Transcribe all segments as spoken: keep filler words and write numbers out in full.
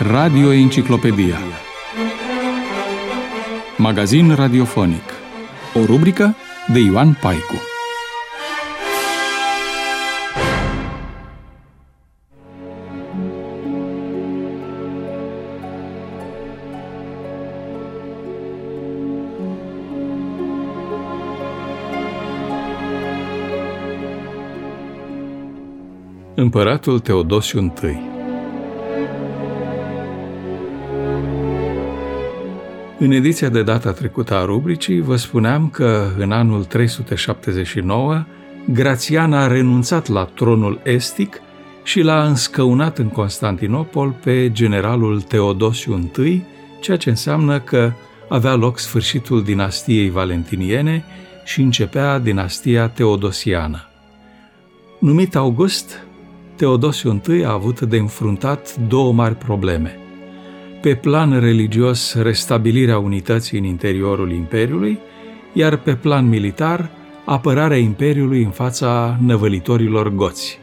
Radio Enciclopedia. Magazin radiofonic. O rubrică de Ioan Paicu. Împăratul Teodosiu I. În ediția de data trecută a rubricii vă spuneam că în anul trei sute șaptezeci și nouă Grațian a renunțat la tronul estic și l-a înscăunat în Constantinopol pe generalul Teodosiu I, ceea ce înseamnă că avea loc sfârșitul dinastiei valentiniene și începea dinastia teodosiană. Numit August, Teodosiu I a avut de înfruntat două mari probleme. Pe plan religios, restabilirea unității în interiorul Imperiului, iar pe plan militar, apărarea Imperiului în fața năvălitorilor goți.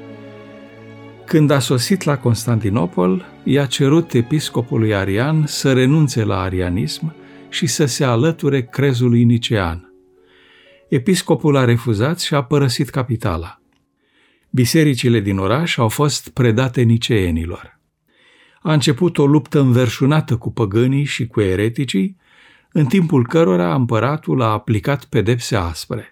Când a sosit la Constantinopol, i-a cerut episcopului arian să renunțe la arianism și să se alăture crezului nicean. Episcopul a refuzat și a părăsit capitala. Bisericile din oraș au fost predate niceenilor. A început o luptă înverșunată cu păgânii și cu ereticii, în timpul cărora împăratul a aplicat pedepse aspre.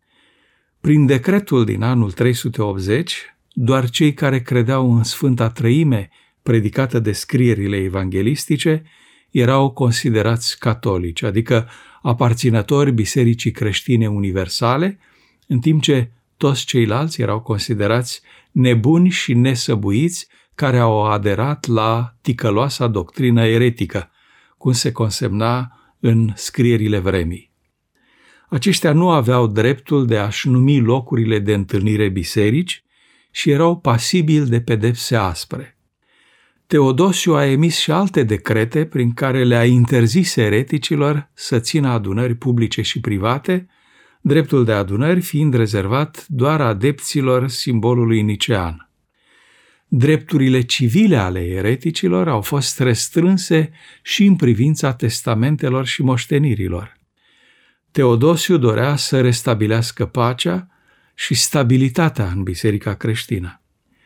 Prin decretul din anul trei sute optzeci, doar cei care credeau în Sfânta Trăime, predicată de scrierile evanghelistice, erau considerați catolici, adică aparținători Bisericii Creștine Universale, în timp ce toți ceilalți erau considerați nebuni și nesăbuiți care au aderat la ticăloasa doctrină eretică, cum se consemna în scrierile vremii. Aceștia nu aveau dreptul de a-și numi locurile de întâlnire biserici și erau pasibili de pedepse aspre. Teodosiu a emis și alte decrete prin care le-a interzis ereticilor să țină adunări publice și private, dreptul de adunări fiind rezervat doar adepților simbolului nicean. Drepturile civile ale ereticilor au fost restrânse și în privința testamentelor și moștenirilor. Teodosiu dorea să restabilească pacea și stabilitatea în biserica creștină.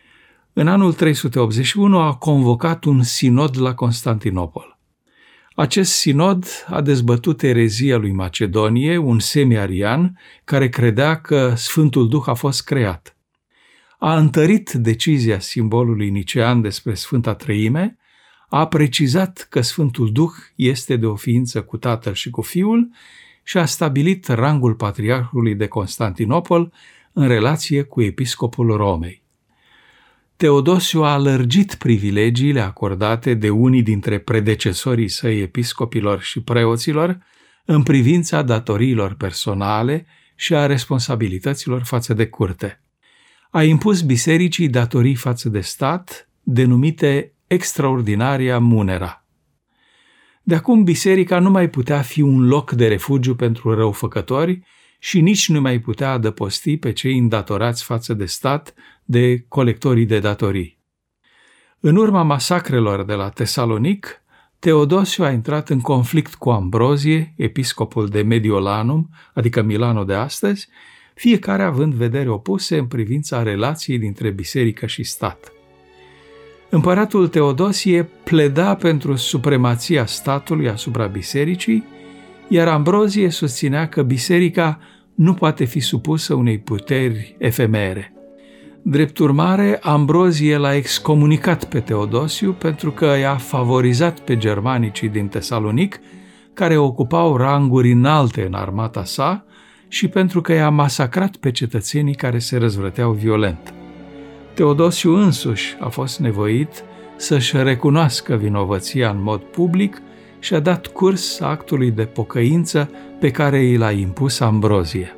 În anul trei sute optzeci și unu a convocat un sinod la Constantinopol. Acest sinod a dezbătut erezia lui Macedonie, un semi-arian care credea că Sfântul Duh a fost creat. A întărit decizia simbolului nicean despre Sfânta Trăime, a precizat că Sfântul Duh este de o ființă cu Tatăl și cu Fiul și a stabilit rangul patriarhului de Constantinopol în relație cu episcopul Romei. Teodosiu a lărgit privilegiile acordate de unii dintre predecesorii săi episcopilor și preoților în privința datoriilor personale și a responsabilităților față de curte. A impus bisericii datorii față de stat, denumite extraordinaria munera. De acum, biserica nu mai putea fi un loc de refugiu pentru răufăcători și nici nu mai putea adăposti pe cei îndatorați față de stat de colectorii de datorii. În urma masacrelor de la Tesalonic, Teodosiu a intrat în conflict cu Ambrozie, episcopul de Mediolanum, adică Milano de astăzi, fiecare având vederi opuse în privința relației dintre biserică și stat. Împăratul Teodosie pleda pentru supremația statului asupra bisericii, iar Ambrozie susținea că biserica nu poate fi supusă unei puteri efemere. Drept urmare, Ambrozie l-a excomunicat pe Teodosiu pentru că i-a favorizat pe germanicii din Tesalonic, care ocupau ranguri înalte în armata sa, și pentru că i-a masacrat pe cetățenii care se răzvrăteau violent. Teodosiu însuși a fost nevoit să-și recunoască vinovăția în mod public și a dat curs actului de pocăință pe care i l-a impus Ambrozie.